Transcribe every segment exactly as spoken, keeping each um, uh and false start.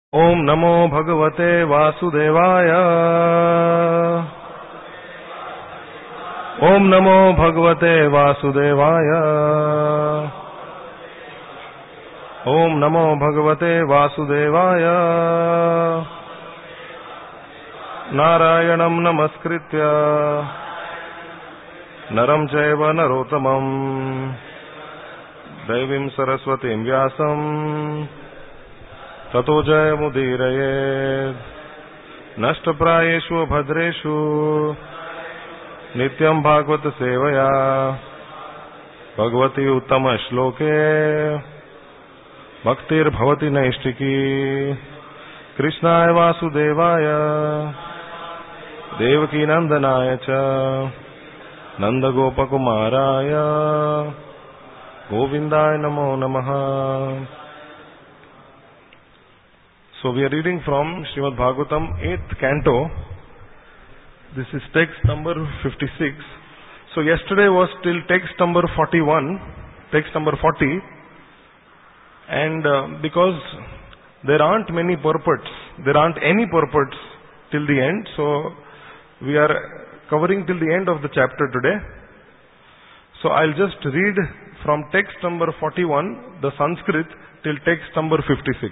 ओम नमो भगवते वासुदेवाय। ओम नमो भगवते वासुदेवाय। ओम नमो भगवते वासुदेवाय। नारायणं नमस्कृत्य नरं चैव नरोत्तमं देवीं सरस्वतीं व्यासं ततो जयमुदीरयेत्। नष्टप्रायेषु भद्रेषु नित्यं भागवत सेवया भगवती उत्तम श्लोके भक्तिर्भवति नैष्टिकी। कृष्णाय वासुदेवाय देवकी नंदनाय च नंदगोपकुमाराय गोविंदाय नमो नमः। So we are reading from Srimad Bhagavatam, eighth canto. This is text number fifty-six. So yesterday was till text number forty-one, text number forty. And uh, because there aren't many purports, there aren't any purports till the end, so we are covering till the end of the chapter today. So I'll just read from text number forty-one, the Sanskrit, till text number fifty-six.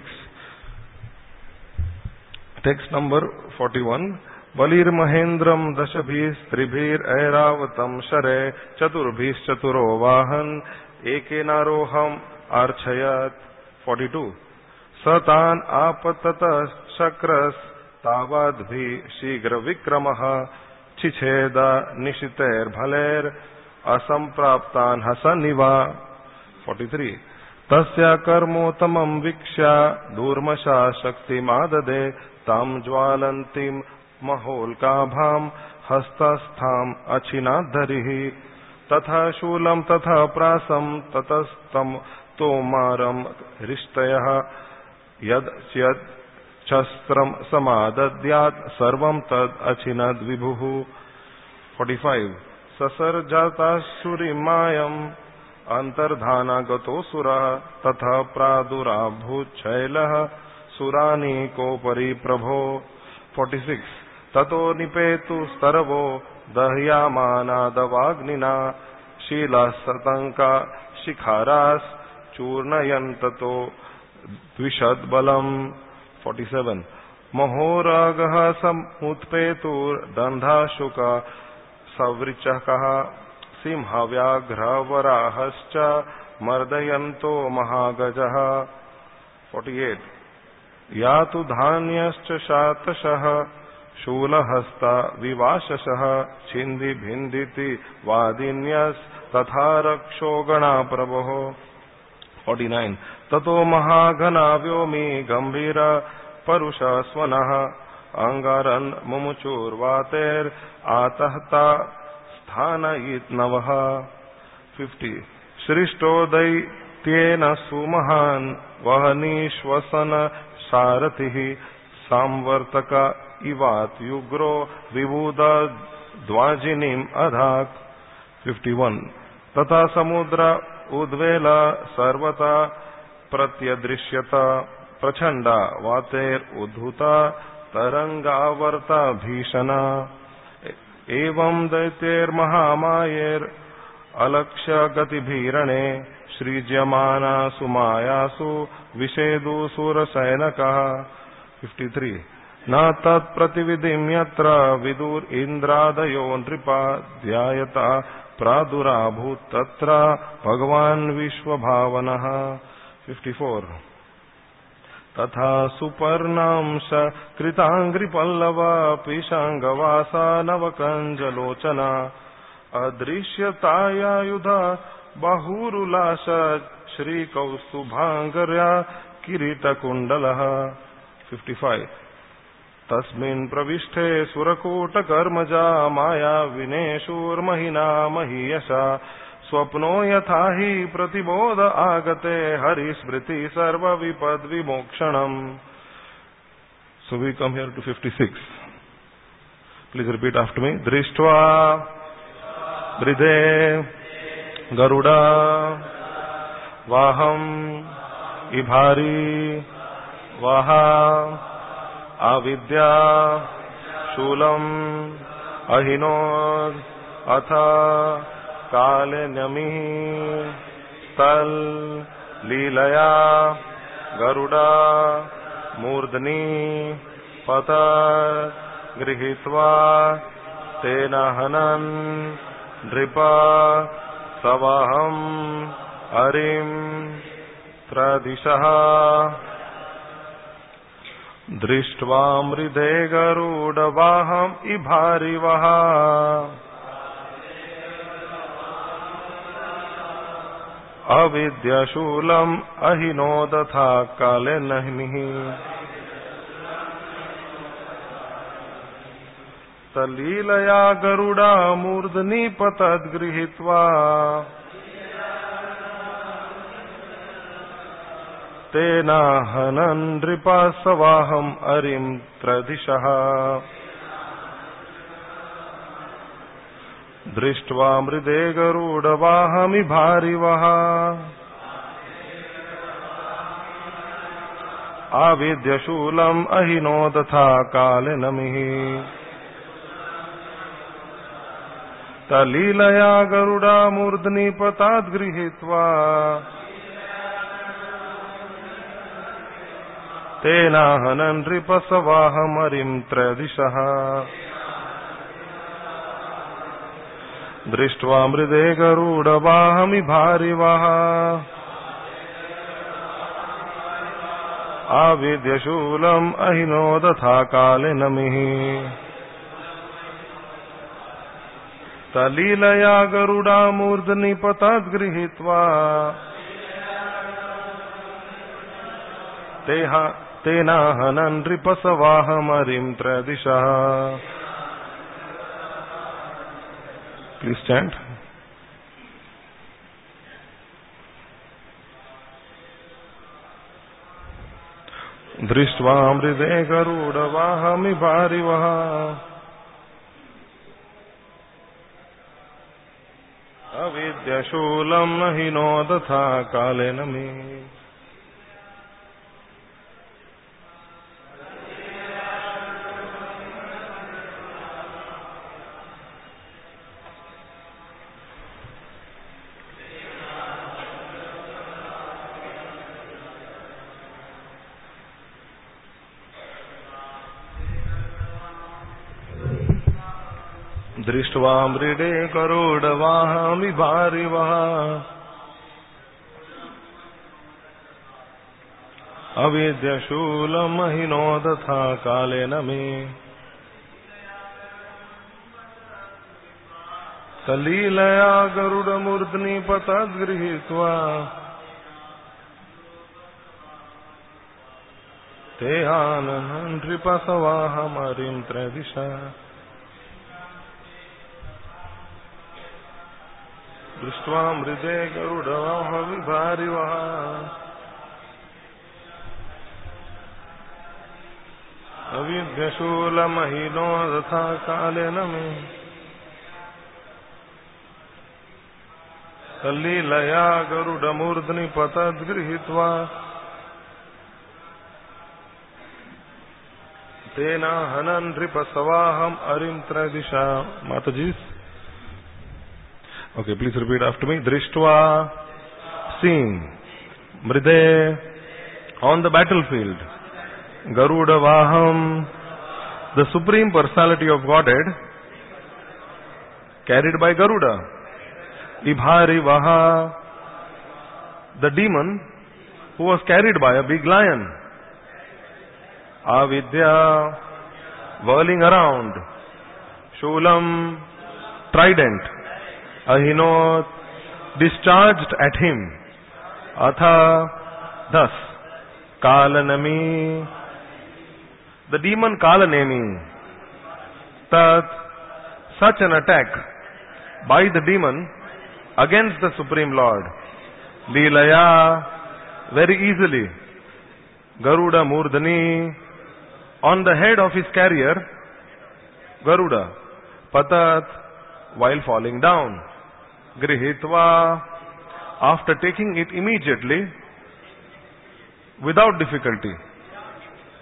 Text number forty-one. Valir Mahendram Dashabhis Tribhir Airavatam Share Chaturbhis Chaturo Vahan Ekenaroham Archayat. forty-two. Satan Apatata Chakras Tavadbhi Shigra Vikramaha Chicheda Nishiter Bhaler Asampraptan Hasaniva. forty-three. Tasya Karmotamam Viksha Durmasha Shakti Madade Tam Jwalantim Maholkabham Hastastham Achinadharihi Tatha Shulam Tatha Prasam Tatastam Tomaram Rishtayah Yad Syad Chastram Samadadyat Sarvam Tad Achinad Vibhuhu. forty-five. Sasarjata Surimayam Antardhana Gato Sura Tatha Pradurabhu Chailah Surani Kopari Prabho. forty-six. Tato Nipetu Staravo Dahyamana Davagnina Shila Satanka Shikharas Churnayantato Dvishad Balam. forty-seven. Mahoragaha Samutpetur Dandha Shuka Savrichakaha Simha Vyaghra Varahascha Mardayanto Mahagajaha. forty-eight. Yatu Dhanyascha Shatashaha Shulahasta Vivashashaha Chindi Bhinditi Vadinyas Tatha Rakshogana Prabho. forty-nine. Tato Mahagana Vyomi Gambhira Parusha Swanaha Angaran Mumuchur Vater Atahta Sthana Itnavaha. fifty. Shrishtoday Tiena Sumahan Vahanishvasana Saratihi Samvartaka Ivat Yugro Vibuda Dvajinim Adhak. fifty-one. Tata Samudra Udvela Sarvata Pratyadrishyata Prachanda Vater Udhuta Tarangavarta Bhishana. Evam Daiter Mahamayer Alaksha Gati Bhirane Srijyamana Sumayasu Vishedu Surasainakaha. fifty-three. Na tat pratividim yatra vidur indradayo nripa dhyayata pradurabhut tatra bhagavan vishwabhavanaha. fifty-four. Tatha suparnamsha kritangri pallava pishangavasa navakanjalochana adrishyataya yudha bahurulasha shri kaustubhangarya kirita kundalaha. fifty-five. Tasmin pravishte surakota karmaja maya vineshur mahina mahiyasha swapno yathahi pratibodha agate harismriti sarva vipad vimokshanam. So we come here to fifty-six. Please repeat after me. Drishtva Bridhe Garuda Vaham Ibhari वहा अविद्या शूलम अहिनोद अथ कालनमि तल लीलया गरुड़ा मूर्धनि पत गृहीत्वा तेन हनन् नृप सवाहम् हरिम् त्रदिशः दृष्ट्वा मृदे गरुडवाहम् इभारिवः अविद्याशूलम् अहिनोदथा कालेनमिः तलीलया गरुड़ा मूर्धनि पतद्गृहीत्वा तेन हनन् नृपा सवाहम् हरिम् त्रदिशः दृष्ट्वा मृदे गरुडवाहमिभारिवः आविद्यशूलम् अहिनोदथा कालेनमिः तलीलया गरुड़ा मूर्धनि पताद्गृहीत्वा तेन हनन् नृपसवाहम् हरिम् त्रदिशः दृष्ट्वा मृदे गरुडवाहमिभारिवः आविद्यशूलम् अहिनोदथा कालेनमिः तलीलया गरुड़ा मूर्धनि पतद्गृहीत्वा तेन हनन् नृपसवाहम् हरिम् त्रदिशः Please stand. दृष्ट्वा मृदे गरुडवाहमिभारिवः अविद्याशूलम् अहिनोदथा कालेनमिः दृष्ट्वा मृडे गरुडवाहमिभारिवः अविद्याशूलम् अहिनोदथा कालेनमिः तलीलया गरुडमूर्धनि पतद्गृहीत्वा तेन हनन् नृपसवाहम् हरिम् त्रदिशः दृष्ट्वा मृदे गरुडवाहमिभारिवः अविद्याशूलम् अहिनोदथा कालेनमिः तलीलया गरुडमूर्धनि पतद्गृहीत्वा तेन हनन् नृपसवाहम् हरिम् त्रदिशः माताजी. Okay, please repeat after me. Drishtva, seeing, Mride, on the battlefield, Garuda Vaham, the Supreme Personality of Godhead, carried by Garuda. Ibhari Vaha, the demon who was carried by a big lion. Avidya, whirling around. Shulam, trident. Ahinot, discharged at him. Atha, thus. Kalanami, the demon Kalanemi. Tat, such an attack by the demon against the Supreme Lord. Leelaya, very easily. Garuda Murdhani, on the head of his carrier, Garuda. Patat, while falling down. Grihitva, after taking it immediately, without difficulty.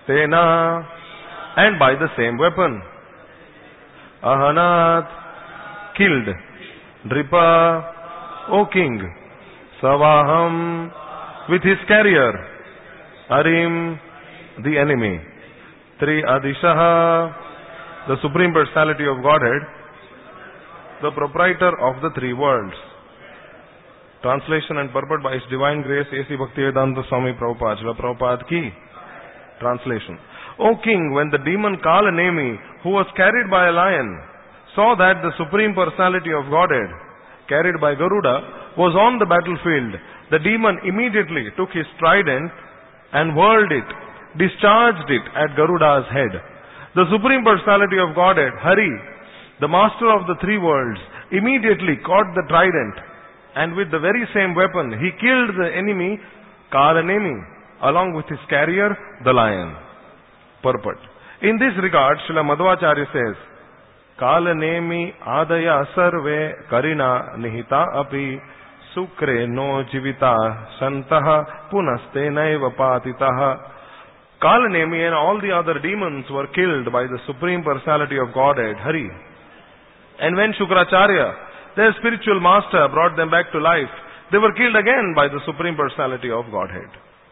Tena, and by the same weapon. Ahanat, killed. Dripa, O king. Savaham, with his carrier. Arim, the enemy. Tri Adishaha, the Supreme Personality of Godhead, the proprietor of the three worlds. Translation and purport by His Divine Grace A C Bhaktivedanta Swami Prabhupada. Srila Prabhupada ki translation. O king, when the demon Kala Nemi, who was carried by a lion, saw that the Supreme Personality of Godhead, carried by Garuda, was on the battlefield, the demon immediately took his trident and whirled it, discharged it at Garuda's head. The Supreme Personality of Godhead, Hari, the master of the three worlds, immediately caught the trident, and with the very same weapon he killed the enemy Kalanemi, along with his carrier, the lion. Purport. In this regard, Srila Madhvacharya says, Kalanemi adaya sarve karina nihita api sukre no jivita santaha punaste naiva patitaha. Kalanemi and all the other demons were killed by the Supreme Personality of Godhead, Hari. And when Shukracharya, their spiritual master, brought them back to life, they were killed again by the Supreme Personality of Godhead.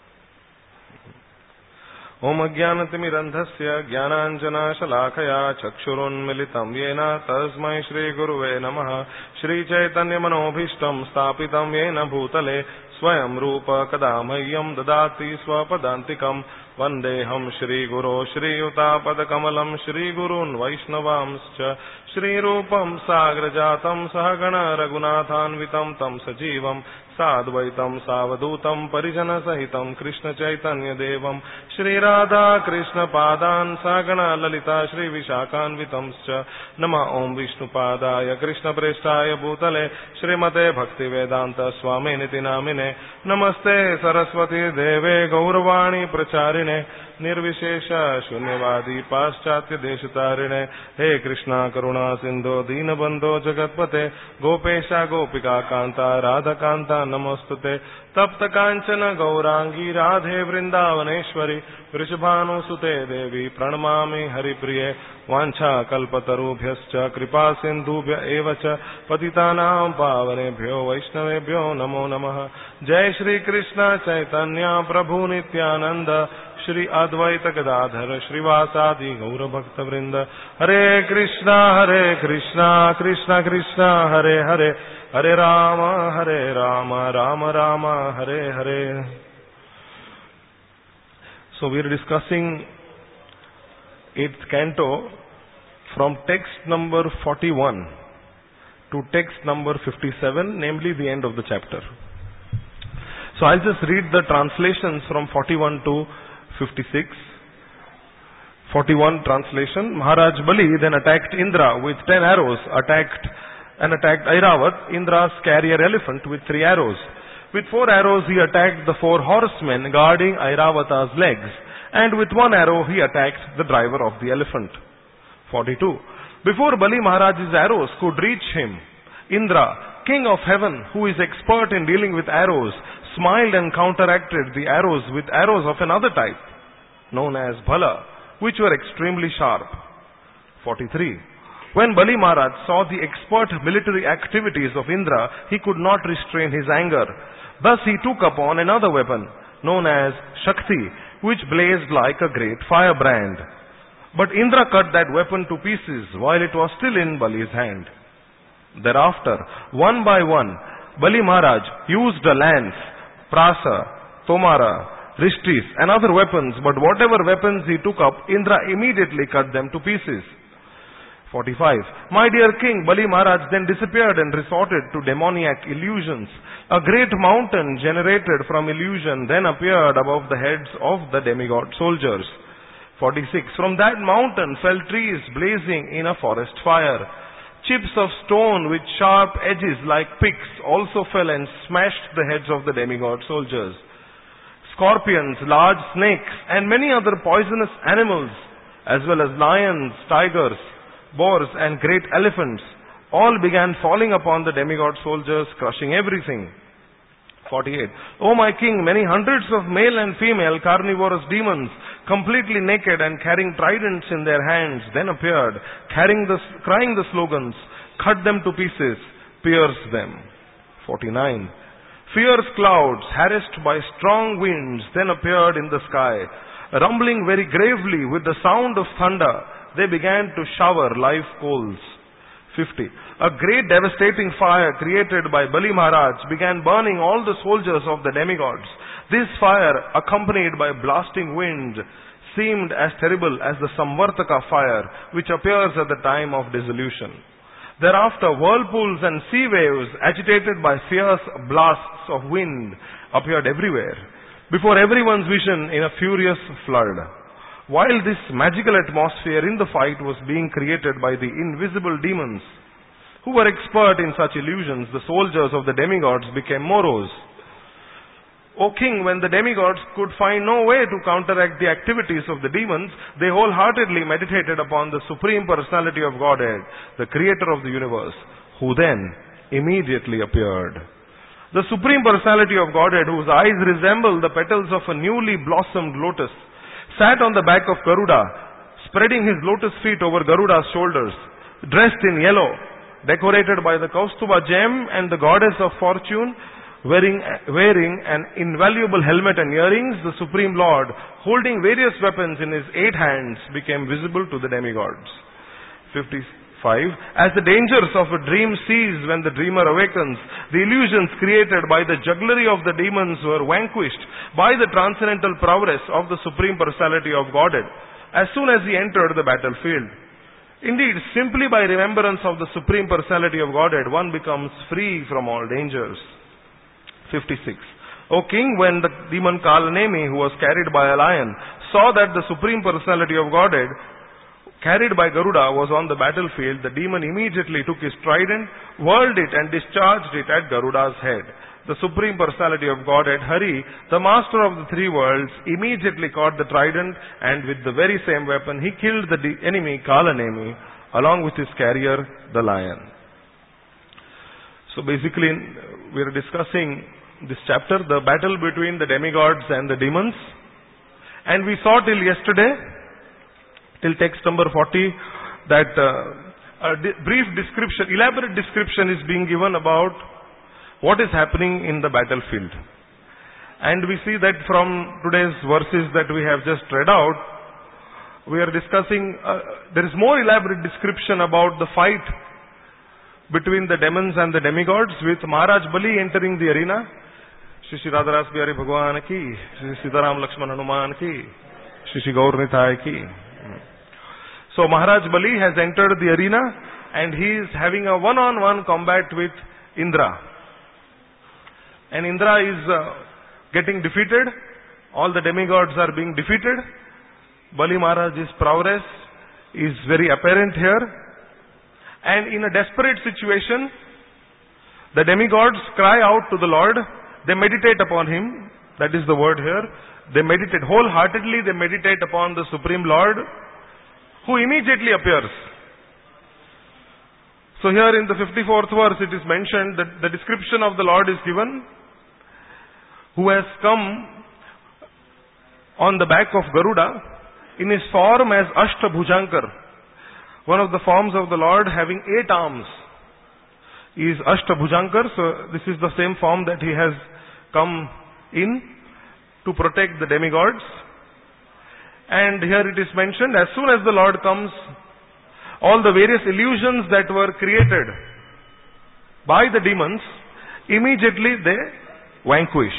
Om Ajnanatimmirandhasya Jnananjana Shalakaya Chakshurunmilitam Yena Tasmai Shri Guruve Namaha Shri Chaitanya Manobhishtam Stapitam Yena Bhutale Swayam Rupa Kadamayyam Dadati Swapadantikam Vandeham Shri Guru Shri Utapadakamalam Shri Gurun Vaishnavamscha Shri Rupam Sagrajatam Sahagana Raghunathanvitam Tam Sajivam Sadvaitam Savadutam Parijana Sahitam Krishna Chaitanya Devam Shri Radha Krishna Padan Sagana Lalita Shri Vishakanvitamscha Nama Om Vishnu Padaya Krishna Preshtaya Bhutale Srimate Bhakti Vedanta Swami Niti Namine Namaste Saraswati Deve Gauravani Pracharine Nirvishesha Shunyavadi Paschatya Deshatarine He Krishna Karuna Sindhu Deenabandho Jagatpate Gopesha Gopika Kanta Radha Kanta Namostute Tapta Kanchana Gaurangi Radhe Vrindavaneshwari Vrishabhanu Sute Devi Pranamami Haripriye Vancha Kalpatarubhyascha Kripa Sindhubhya Evacha Patitanam Pavanebhyo Vaishnavebhyo Namo Namaha Jai Shri Krishna Chaitanya Prabhu Nityananda Shri Advaita Gadadhara Srivasadi Gaura Bhakta Vrinda Hare Krishna Hare Krishna Krishna Krishna Hare Hare Hare Rama Hare Rama Rama Rama Hare Hare. So we are discussing eighth canto from text number forty-one to text number fifty-seven, namely the end of the chapter. So I'll just read the translations from forty-one to fifty-six. forty-one translation. Maharaj Bali then attacked Indra with ten arrows, attacked and attacked Airavat, Indra's carrier elephant, with three arrows. With four arrows he attacked the four horsemen guarding Airavata's legs, and with one arrow he attacked the driver of the elephant. forty-two. Before Bali Maharaj's arrows could reach him, Indra, king of heaven, who is expert in dealing with arrows, smiled and counteracted the arrows with arrows of another type, known as Bhala, which were extremely sharp. forty-three. When Bali Maharaj saw the expert military activities of Indra, he could not restrain his anger. Thus he took upon another weapon, known as Shakti, which blazed like a great firebrand. But Indra cut that weapon to pieces while it was still in Bali's hand. Thereafter, one by one, Bali Maharaj used a lance, prasa, tomara, rishtis and other weapons, but whatever weapons he took up, Indra immediately cut them to pieces. forty-five. My dear king, Bali Maharaj then disappeared and resorted to demoniac illusions. A great mountain generated from illusion then appeared above the heads of the demigod soldiers. forty-six. From that mountain fell trees blazing in a forest fire. Chips of stone with sharp edges like picks also fell and smashed the heads of the demigod soldiers. Scorpions, large snakes, and many other poisonous animals, as well as lions, tigers, boars, and great elephants, all began falling upon the demigod soldiers, crushing everything. forty-eight. O my king, many hundreds of male and female carnivorous demons completely naked and carrying tridents in their hands, then appeared, carrying the, crying the slogans, cut them to pieces, pierce them. forty-nine. Fierce clouds, harassed by strong winds, then appeared in the sky. Rumbling very gravely with the sound of thunder, they began to shower live coals. fifty. A great devastating fire created by Bali Maharaj began burning all the soldiers of the demigods. This fire, accompanied by blasting wind, seemed as terrible as the Samvartaka fire, which appears at the time of dissolution. Thereafter, whirlpools and sea waves, agitated by fierce blasts of wind, appeared everywhere, before everyone's vision in a furious flood. While this magical atmosphere in the fight was being created by the invisible demons, who were expert in such illusions, the soldiers of the demigods became Moros. O king, when the demigods could find no way to counteract the activities of the demons, they wholeheartedly meditated upon the Supreme Personality of Godhead, the creator of the universe, who then immediately appeared. The Supreme Personality of Godhead, whose eyes resemble the petals of a newly blossomed lotus, sat on the back of Garuda, spreading his lotus feet over Garuda's shoulders, dressed in yellow, decorated by the Kaustuba gem and the goddess of fortune, wearing, wearing an invaluable helmet and earrings, the Supreme Lord, holding various weapons in his eight hands, became visible to the demigods. fifty-five. As the dangers of a dream cease when the dreamer awakens, the illusions created by the jugglery of the demons were vanquished by the transcendental prowess of the Supreme Personality of Godhead as soon as he entered the battlefield. Indeed, simply by remembrance of the Supreme Personality of Godhead, one becomes free from all dangers. fifty-six. O king, when the demon Kalanemi, who was carried by a lion, saw that the Supreme Personality of Godhead, carried by Garuda, was on the battlefield, the demon immediately took his trident, whirled it and discharged it at Garuda's head. The Supreme Personality of Godhead, Hari, the master of the three worlds, immediately caught the trident, and with the very same weapon he killed the de- enemy Kalanemi along with his carrier, the lion. So basically we are discussing this chapter, the battle between the demigods and the demons, and we saw till yesterday, till text number forty, that uh, a di- brief description, elaborate description is being given about what is happening in the battlefield. And we see that from today's verses that we have just read out, we are discussing, uh, there is more elaborate description about the fight between the demons and the demigods, with Maharaj Bali entering the arena. Shri Shri Radharas Bihari Bhagwan ki, Shri Sitaram Lakshman Hanuman ki, Shri Shri Gaur Nithai ki. So Maharaj Bali has entered the arena and he is having a one-on-one combat with Indra. And Indra is uh, getting defeated. All the demigods are being defeated. Bali Maharaj's prowess is very apparent here. And in a desperate situation, the demigods cry out to the Lord. They meditate upon him. That is the word here. They meditate wholeheartedly. They meditate upon the Supreme Lord, who immediately appears. So here in the fifty-fourth verse it is mentioned that the description of the Lord is given, who has come on the back of Garuda in his form as Ashtabhujankar. One of the forms of the Lord having eight arms is Ashtabhujankar. So this is the same form that he has come in to protect the demigods. And here it is mentioned, as soon as the Lord comes, all the various illusions that were created by the demons, immediately they vanquish.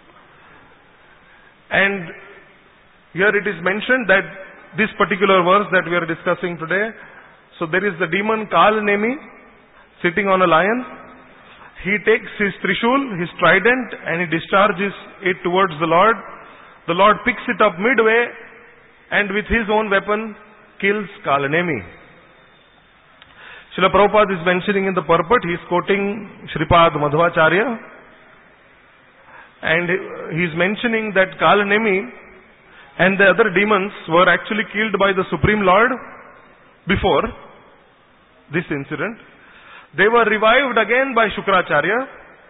And here it is mentioned that this particular verse that we are discussing today, so there is the demon Kalanemi sitting on a lion. He takes his trishul, his trident, and he discharges it towards the Lord. The Lord picks it up midway and with his own weapon kills Kalanemi. Srila Prabhupada is mentioning in the purport, he is quoting Shripad Madhvacharya, and he is mentioning that Kalanemi and the other demons were actually killed by the Supreme Lord before this incident. They were revived again by Shukracharya,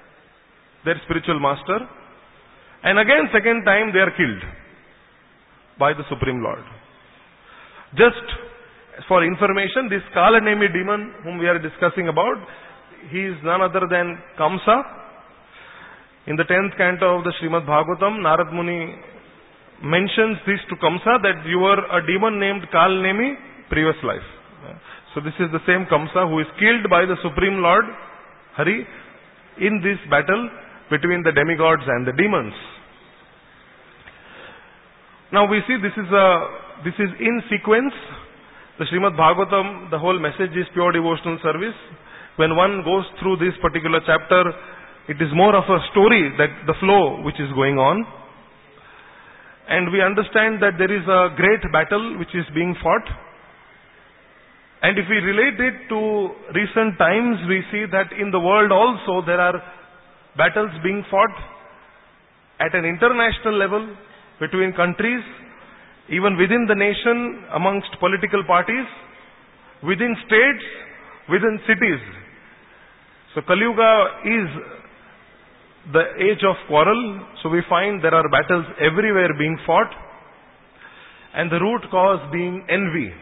their spiritual master, and again second time they are killed. by the Supreme Lord. Just for information, this Kalanemi demon whom we are discussing about, he is none other than Kamsa. In the tenth canto of the Srimad Bhagavatam, Narad Muni mentions this to Kamsa, that you were a demon named Kalanemi previous life. So this is the same Kamsa who is killed by the Supreme Lord Hari in this battle between the demigods and the demons. Now we see this is a this is in sequence. The Srimad Bhagavatam, the whole message is pure devotional service. When one goes through this particular chapter, it is more of a story, that the flow which is going on. And we understand that there is a great battle which is being fought. And if we relate it to recent times, we see that in the world also there are battles being fought at an international level between countries, even within the nation, amongst political parties, within states, within cities. So Kali Yuga is the age of quarrel. So we find there are battles everywhere being fought, and the root cause being envy.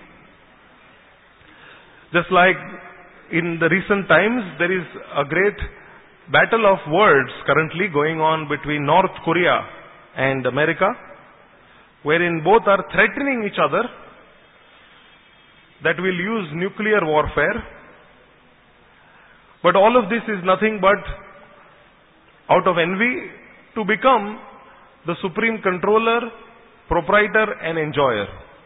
Just like in the recent times, there is a great battle of words currently going on between North Korea and America, wherein both are threatening each other that will use nuclear warfare. But all of this is nothing but out of envy to become the supreme controller, proprietor and enjoyer.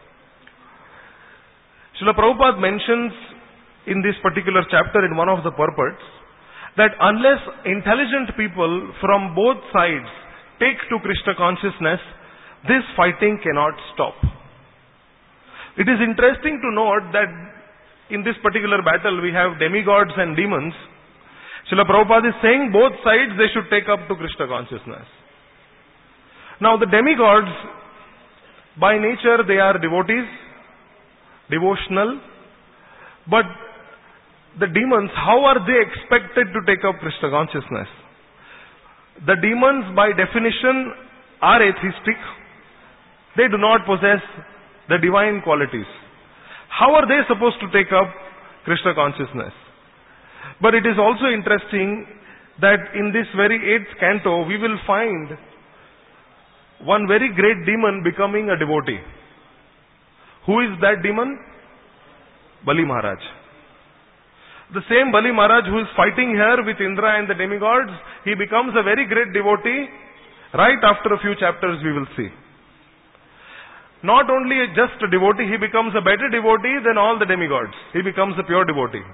Srila Prabhupada mentions in this particular chapter, in one of the purports, that unless intelligent people from both sides take to Krishna consciousness, this fighting cannot stop. It is interesting to note that in this particular battle we have demigods and demons. Srila Prabhupada is saying both sides they should take up to Krishna consciousness. Now the demigods, by nature they are devotees, devotional, but the demons, how are they expected to take up Krishna consciousness? The demons by definition are atheistic. They do not possess the divine qualities. How are they supposed to take up Krishna consciousness? But it is also interesting that in this very eighth canto, we will find one very great demon becoming a devotee. Who is that demon? Bali Maharaj. The same Bali Maharaj who is fighting here with Indra and the demigods, he becomes a very great devotee. Right after a few chapters we will see. Not only just a devotee, he becomes a better devotee than all the demigods. He becomes a pure devotee.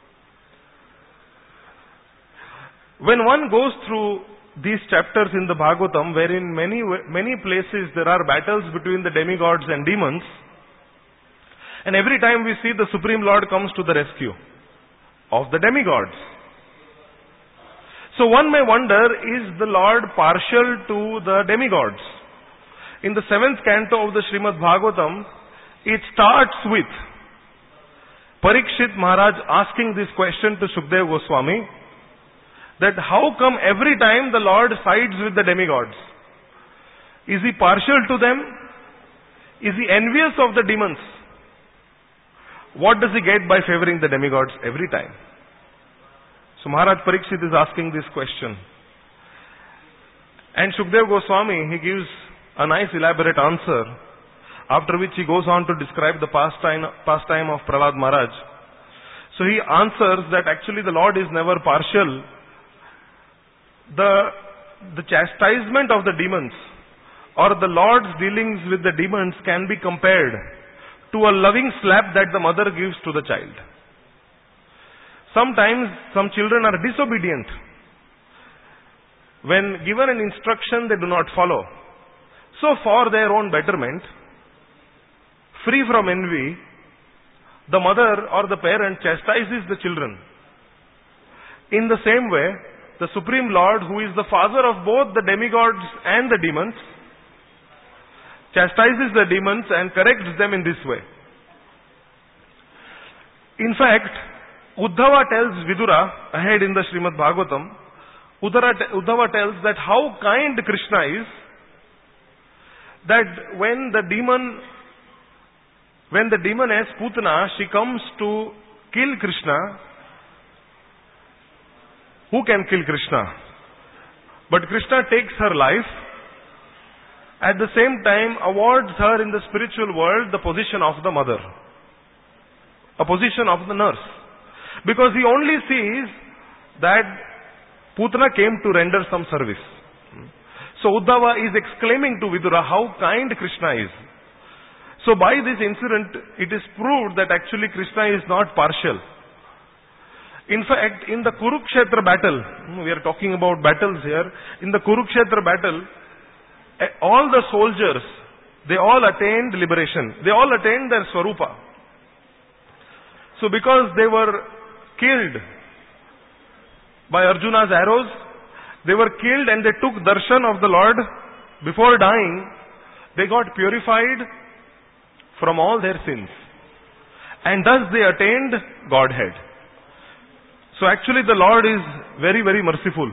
When one goes through these chapters in the Bhagavatam, wherein many, many places there are battles between the demigods and demons, and every time we see the Supreme Lord comes to the rescue of the demigods. So one may wonder, is the Lord partial to the demigods? In the seventh canto of the Srimad Bhagavatam, it starts with Parikshit Maharaj asking this question to Shukdev Goswami, that how come every time the Lord sides with the demigods? Is he partial to them? Is he envious of the demons? What does he get by favoring the demigods every time? So Maharaj Parikshit is asking this question. And Shukdev Goswami, he gives a nice elaborate answer, after which he goes on to describe the pastime, pastime of Prahlad Maharaj. So he answers that actually the Lord is never partial. The, the chastisement of the demons or the Lord's dealings with the demons can be compared to a loving slap that the mother gives to the child. Sometimes some children are disobedient. When given an instruction, they do not follow. So for their own betterment, free from envy, the mother or the parent chastises the children. In the same way, the Supreme Lord, who is the father of both the demigods and the demons, chastises the demons and corrects them in this way. In fact, Uddhava tells Vidura, ahead in the Srimad Bhagavatam, Uddhava tells that how kind Krishna is, that when the demon, when the demoness Putana, she comes to kill Krishna, who can kill Krishna? But Krishna takes her life, at the same time awards her in the spiritual world the position of the mother, a position of the nurse. Because he only sees that Putana came to render some service. So Uddhava is exclaiming to Vidura how kind Krishna is. So by this incident, it is proved that actually Krishna is not partial. In fact, in the Kurukshetra battle, we are talking about battles here, in the Kurukshetra battle, all the soldiers, they all attained liberation. They all attained their Swarupa. So because they were killed by Arjuna's arrows, they were killed and they took darshan of the Lord before dying, they got purified from all their sins. And thus they attained Godhead. So actually the Lord is very, very merciful.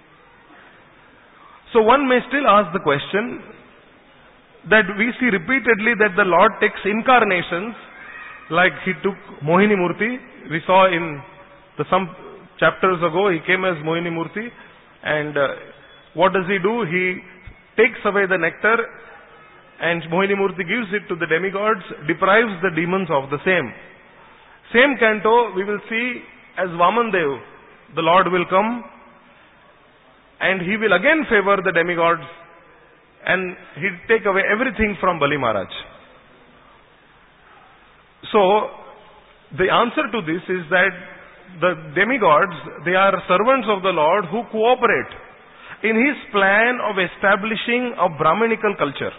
So one may still ask the question that we see repeatedly that the Lord takes incarnations, like he took Mohini Murti. We saw in the some chapters ago, he came as Mohini Murti, and uh, what does he do? He takes away the nectar and Mohini Murti gives it to the demigods, deprives the demons of the same. Same canto we will see as Vamandev, the Lord will come and he will again favor the demigods and he'll take away everything from Bali Maharaj. So, the answer to this is that the demigods, they are servants of the Lord who cooperate in his plan of establishing a Brahminical culture,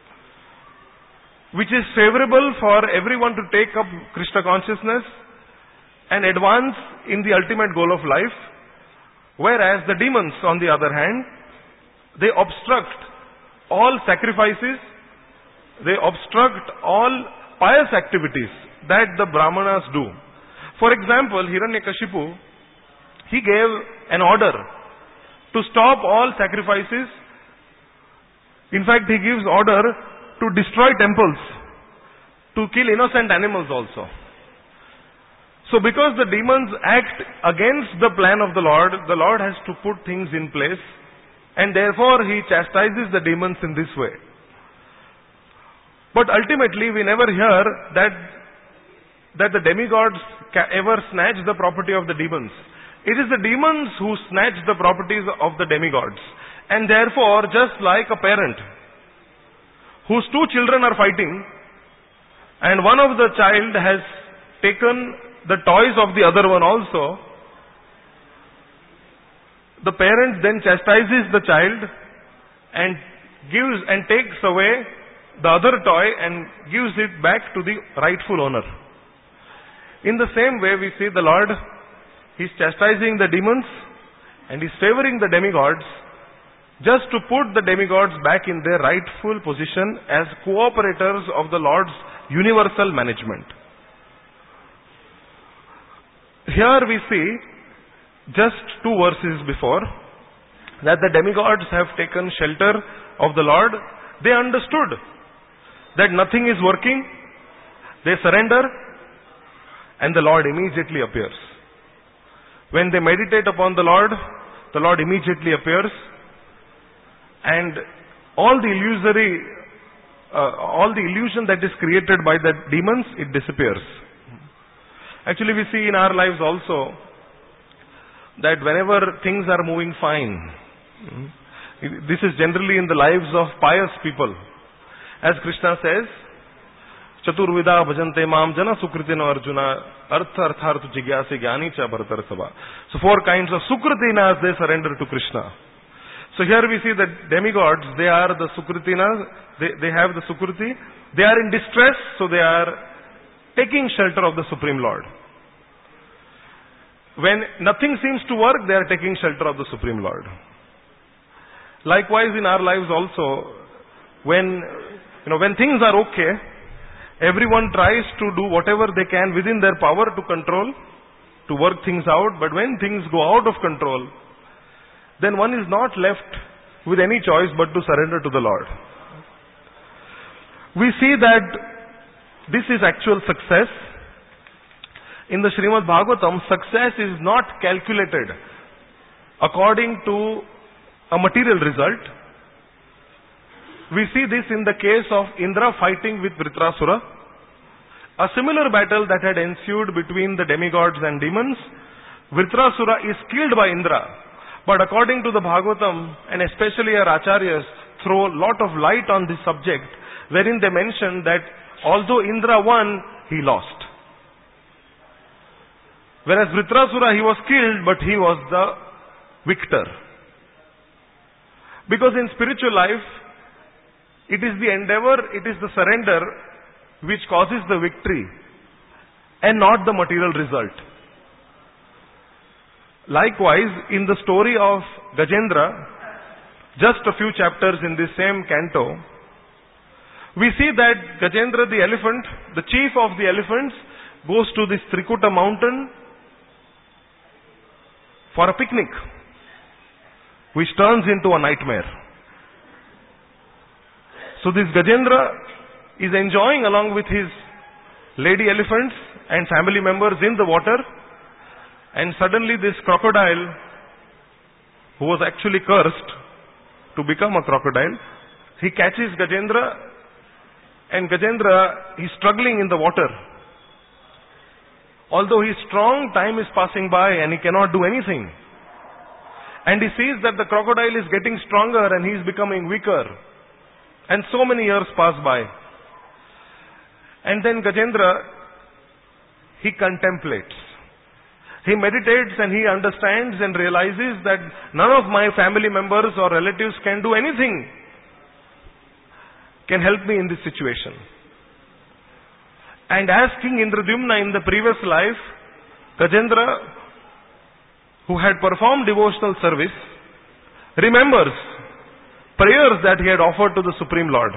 which is favorable for everyone to take up Krishna consciousness and advance in the ultimate goal of life, whereas the demons, on the other hand, they obstruct all sacrifices, they obstruct all pious activities that the Brahmanas do. For example, Hiranyakashipu, he gave an order to stop all sacrifices. In fact, he gives order to destroy temples, to kill innocent animals also. So because the demons act against the plan of the Lord, the Lord has to put things in place, and therefore he chastises the demons in this way. But ultimately we never hear that, that the demigods ever snatch the property of the demons. It is the demons who snatch the properties of the demigods. And therefore, just like a parent whose two children are fighting, and one of the child has taken the toys of the other one also, the parent then chastises the child and gives and takes away the other toy and gives it back to the rightful owner. In the same way, we see the Lord, he's chastising the demons and he's favoring the demigods just to put the demigods back in their rightful position as cooperators of the Lord's universal management. Here we see, just two verses before, that the demigods have taken shelter of the Lord. They understood that nothing is working. They surrender and the Lord immediately appears. When they meditate upon the Lord, the Lord immediately appears and all the illusory, uh, all the illusion that is created by the demons, it disappears. Actually, we see in our lives also that whenever things are moving fine, this is generally in the lives of pious people. As Krishna says, Chaturvida bhajante mam jana sukritina arjuna artha arthartha jigyase jnani cha bharatar sabha. So four kinds of sukritinas, they surrender to Krishna. So here we see that demigods, they are the sukritinas, they, they have the sukriti, they are in distress, so they are taking shelter of the Supreme Lord. When nothing seems to work, they are taking shelter of the Supreme Lord. Likewise in our lives also, when, you know, when things are okay, everyone tries to do whatever they can within their power to control, to work things out, but when things go out of control, then one is not left with any choice but to surrender to the Lord. We see that this is actual success. In the Srimad Bhagavatam, success is not calculated according to a material result. We see this in the case of Indra fighting with Vritrasura. A similar battle that had ensued between the demigods and demons. Vritrasura is killed by Indra. But according to the Bhagavatam, and especially our Acharyas, throw a lot of light on this subject, wherein they mention that although Indra won, he lost. Whereas Vritrasura, he was killed, but he was the victor. Because in spiritual life, it is the endeavor, it is the surrender which causes the victory and not the material result. Likewise, in the story of Gajendra, just a few chapters in this same canto, we see that Gajendra the elephant, the chief of the elephants, goes to this Trikuta mountain for a picnic, which turns into a nightmare. So this Gajendra is enjoying along with his lady elephants and family members in the water, and suddenly this crocodile, who was actually cursed to become a crocodile, he catches Gajendra, and Gajendra is struggling in the water. Although he's strong, time is passing by and he cannot do anything. And he sees that the crocodile is getting stronger and he is becoming weaker. And so many years pass by. And then Gajendra, he contemplates. He meditates and he understands and realizes that none of my family members or relatives can do anything, can help me in this situation. And as King Indradyumna in the previous life, Gajendra, who had performed devotional service, remembers prayers that he had offered to the Supreme Lord.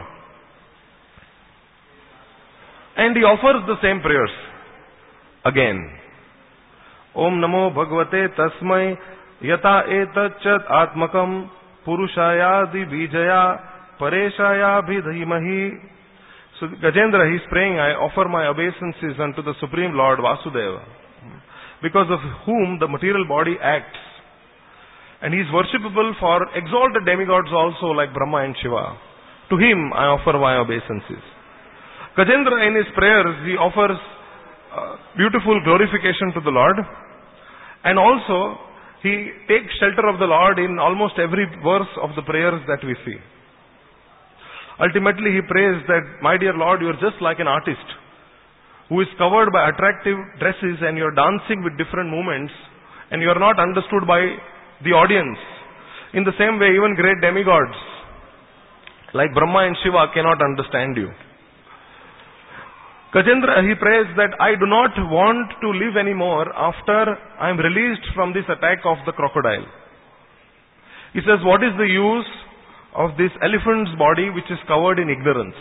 And he offers the same prayers again. Om Namo Bhagavate Tasmai Yata Etachat Atmakam Purushayadi Bijaya Pareshaya Bhidhimahi. So Gajendra, he is praying, I offer my obeisances unto the Supreme Lord Vasudeva, because of whom the material body acts. And he is worshipable for exalted demigods also like Brahma and Shiva. To him I offer my obeisances. Gajendra in his prayers, he offers uh, beautiful glorification to the Lord. And also, he takes shelter of the Lord in almost every verse of the prayers that we see. Ultimately, he prays that, my dear Lord, you are just like an artist who is covered by attractive dresses and you are dancing with different movements and you are not understood by the audience. In the same way, even great demigods like Brahma and Shiva cannot understand you. Gajendra, he prays that I do not want to live anymore after I am released from this attack of the crocodile. He says, what is the use of this elephant's body which is covered in ignorance?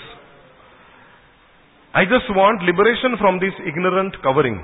I just want liberation from this ignorant covering.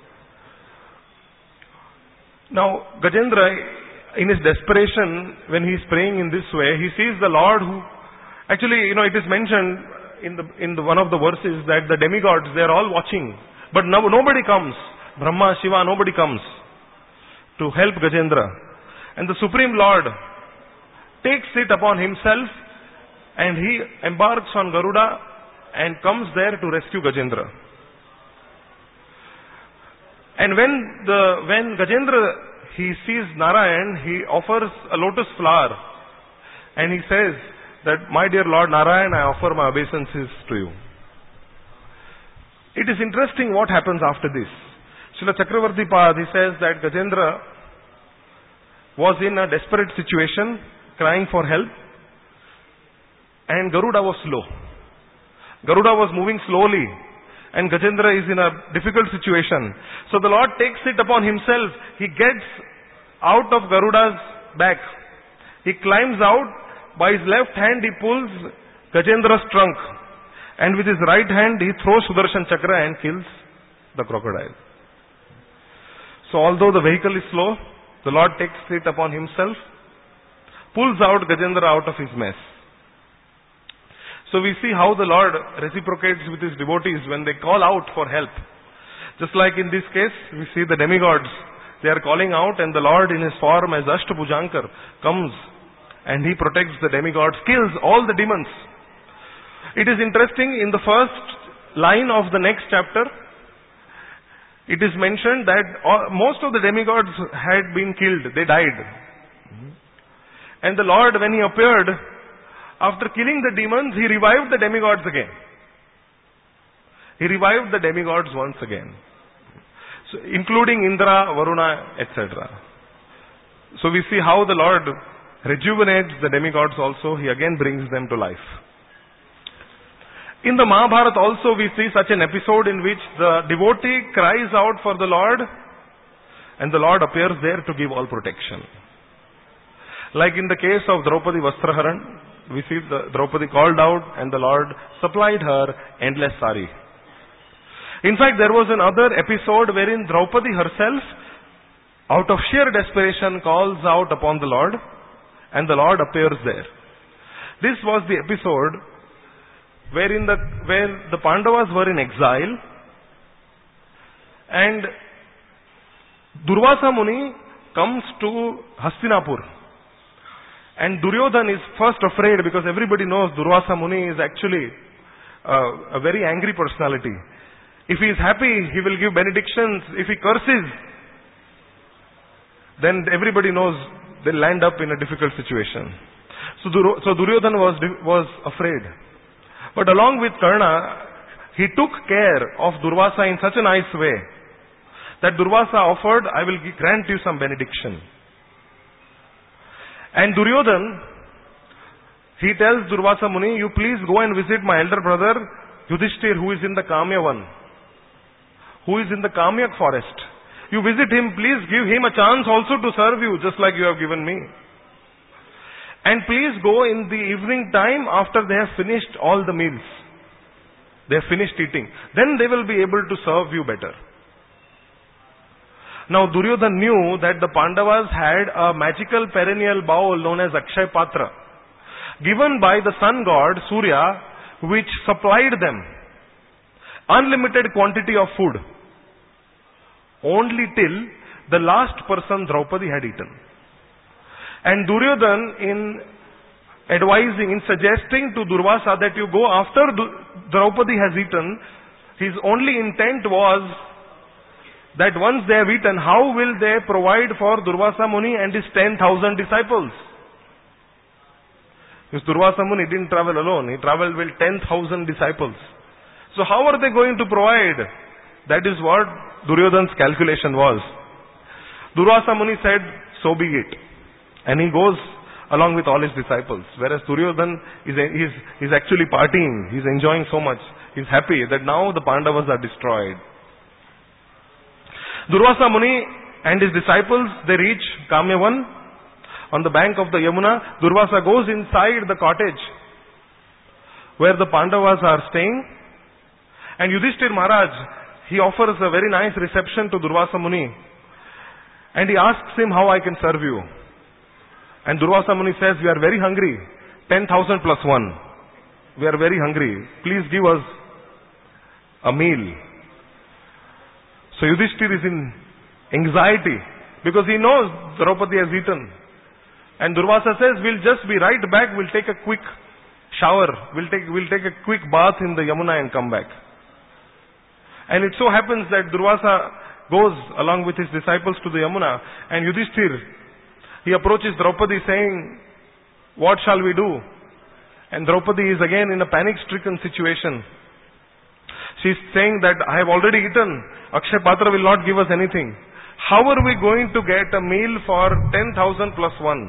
Now, Gajendra, in his desperation, when he is praying in this way, he sees the Lord who, actually, you know, it is mentioned in the in the, one of the verses that the demigods, they are all watching, but no, nobody comes. Brahma, Shiva, nobody comes to help Gajendra. And the Supreme Lord takes it upon himself and he embarks on Garuda and comes there to rescue Gajendra. And when the when Gajendra, he sees Narayan, he offers a lotus flower and he says that, my dear Lord Narayan, I offer my obeisances to you. It is interesting what happens after this. Srila Chakravarti Pad, he says that Gajendra was in a desperate situation, crying for help, and Garuda was slow. Garuda was moving slowly, and Gajendra is in a difficult situation. So the Lord takes it upon himself. He gets out of Garuda's back. He climbs out. By his left hand he pulls Gajendra's trunk, and with his right hand he throws Sudarshan Chakra and kills the crocodile. So although the vehicle is slow, the Lord takes it upon himself, pulls out Gajendra out of his mess. So we see how the Lord reciprocates with his devotees when they call out for help. Just like in this case, we see the demigods. They are calling out and the Lord in his form as Ashtapujankar comes and he protects the demigods, kills all the demons. It is interesting, in the first line of the next chapter, it is mentioned that all, most of the demigods had been killed, they died. And the Lord, when he appeared, after killing the demons, he revived the demigods again. He revived the demigods once again. So, including Indra, Varuna, et cetera. So we see how the Lord rejuvenates the demigods also. He again brings them to life. In the Mahabharata also we see such an episode in which the devotee cries out for the Lord and the Lord appears there to give all protection. Like in the case of Draupadi Vastraharan, we see the Draupadi called out and the Lord supplied her endless sari. In fact, there was another episode wherein Draupadi herself, out of sheer desperation, calls out upon the Lord and the Lord appears there. This was the episode wherein the, where the Pandavas were in exile and Durvasa Muni comes to Hastinapur. And Duryodhan is first afraid because everybody knows Durvasa Muni is actually uh, a very angry personality. If he is happy, he will give benedictions. If he curses, then everybody knows they'll land up in a difficult situation. So, Dur- so Duryodhan was, was afraid. But along with Karna, he took care of Durvasa in such a nice way that Durvasa offered, I will grant you some benediction. And Duryodhan, he tells Durvasa Muni, you please go and visit my elder brother Yudhishthir, who is in the Kamyavan, who is in the Kamyak forest. You visit him, please give him a chance also to serve you, just like you have given me. And please go in the evening time after they have finished all the meals. They have finished eating. Then they will be able to serve you better. Now Duryodhan knew that the Pandavas had a magical perennial bowl known as Akshay Patra, given by the sun god Surya, which supplied them unlimited quantity of food, only till the last person Draupadi had eaten. And Duryodhan, in advising, in suggesting to Durvasa that you go after Draupadi has eaten, his only intent was that once they have eaten, how will they provide for Durvasa Muni and his ten thousand disciples? Because Durvasa Muni didn't travel alone, he traveled with ten thousand disciples. So how are they going to provide? That is what Duryodhan's calculation was. Durvasa Muni said, so be it. And he goes along with all his disciples. Whereas Duryodhan is, is, is actually partying. He's enjoying so much. He's happy that now the Pandavas are destroyed. Durvasa Muni and his disciples, they reach Kamyavan on the bank of the Yamuna. Durvasa goes inside the cottage where the Pandavas are staying. And Yudhishthir Maharaj, he offers a very nice reception to Durvasa Muni. And he asks him how I can serve you. And Durvasa Muni says, we are very hungry. ten thousand plus one. We are very hungry. Please give us a meal. So Yudhishthir is in anxiety because he knows Draupadi has eaten. And Durvasa says, we'll just be right back. We'll take a quick shower. We'll take, we'll take a quick bath in the Yamuna and come back. And it so happens that Durvasa goes along with his disciples to the Yamuna, and Yudhishthir, he approaches Draupadi saying, what shall we do? And Draupadi is again in a panic-stricken situation. She's saying that I have already eaten. Akshay Patra will not give us anything. How are we going to get a meal for ten thousand plus one?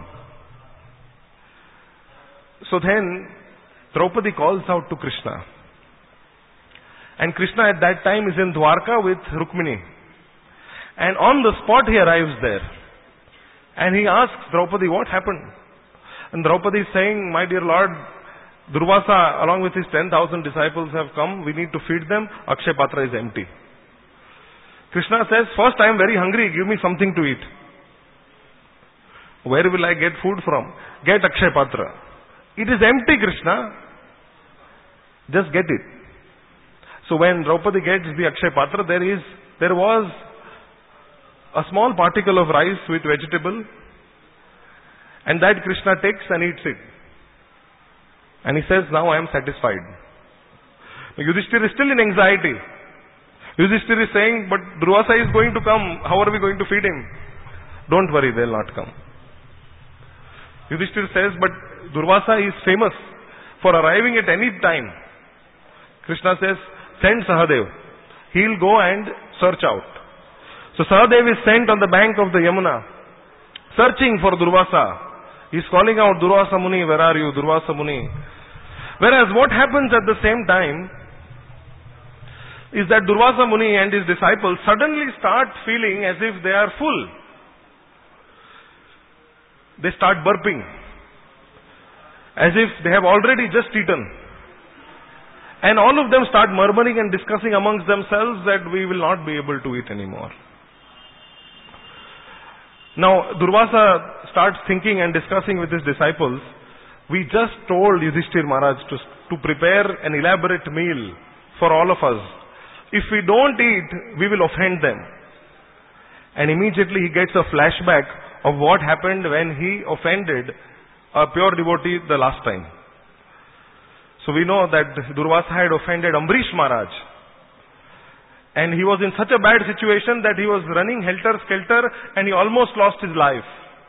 So then, Draupadi calls out to Krishna. And Krishna at that time is in Dwarka with Rukmini. And on the spot he arrives there. And he asks Draupadi, what happened? And Draupadi is saying, my dear Lord, Durvasa along with his ten thousand disciples have come. We need to feed them. Akshay Patra is empty. Krishna says, first I am very hungry. Give me something to eat. Where will I get food from? Get Akshay Patra. It is empty, Krishna. Just get it. So when Draupadi gets the Akshay Patra, there is, there was a small particle of rice with vegetable, and that Krishna takes and eats it. And he says, now I am satisfied. Yudhishthira is still in anxiety. Yudhishthira is saying, but Durvasa is going to come. How are we going to feed him? Don't worry, they will not come. Yudhishthira says, but Durvasa is famous for arriving at any time. Krishna says, send Sahadev. He'll go and search out. So Sahadev is sent on the bank of the Yamuna, searching for Durvasa. He's calling out, Durvasa Muni, where are you? Durvasa Muni. Whereas what happens at the same time is that Durvasa Muni and his disciples suddenly start feeling as if they are full. They start burping, as if they have already just eaten. And all of them start murmuring and discussing amongst themselves that we will not be able to eat anymore. Now, Durvasa starts thinking and discussing with his disciples, we just told Yudhishthira Maharaj to, to prepare an elaborate meal for all of us. If we don't eat, we will offend them. And immediately he gets a flashback of what happened when he offended a pure devotee the last time. So we know that Durvasa had offended Ambrish Maharaj. And he was in such a bad situation that he was running helter-skelter and he almost lost his life.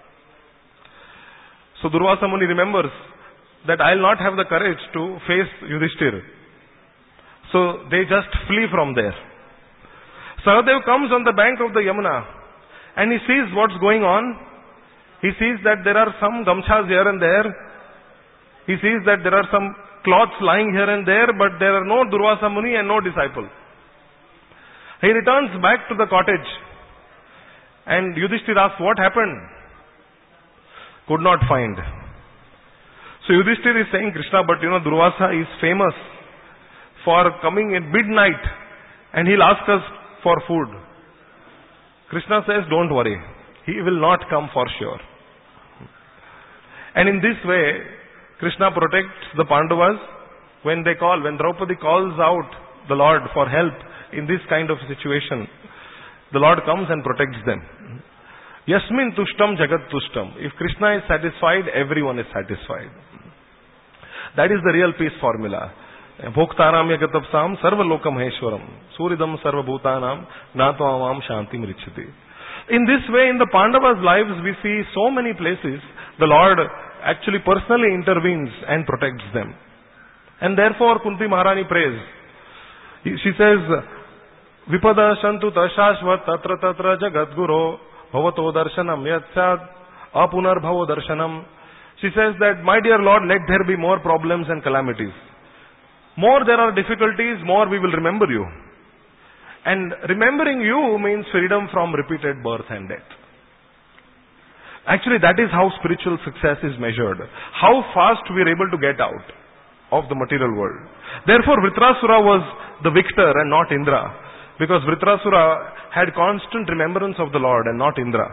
So Durvasa Muni remembers that I will not have the courage to face Yudhishthira. So they just flee from there. Sahadev comes on the bank of the Yamuna and he sees what's going on. He sees that there are some gamchas here and there. He sees that there are some cloths lying here and there, but there are no Durvasa Muni and no disciple. He returns back to the cottage and Yudhishthira asks, what happened? Could not find. So Yudhishthira is saying, Krishna, but you know, Durvasa is famous for coming at midnight and he'll ask us for food. Krishna says, don't worry. He will not come for sure. And in this way, Krishna protects the Pandavas when they call, when Draupadi calls out the Lord for help in this kind of situation. The Lord comes and protects them. Yasmin tushtam jagat tushtam. If Krishna is satisfied, everyone is satisfied. That is the real peace formula. Bhoktaram yagatapsam sarva lokam heshwaram. Suridam sarva bhutanam nato amam shantim richati. In this way, in the Pandavas' lives, we see so many places the Lord actually personally intervenes and protects them. And therefore, Kunti Maharani prays. She says, Vipada shantu tashashvat tatra tatra jagat guru bhavato darshanam yatsad apunar bhavo darshanam. She says that, my dear Lord, let there be more problems and calamities. More there are difficulties, more we will remember you. And remembering you means freedom from repeated birth and death. Actually, that is how spiritual success is measured. How fast we are able to get out of the material world. Therefore, Vritrasura was the victor and not Indra. Because Vritrasura had constant remembrance of the Lord and not Indra.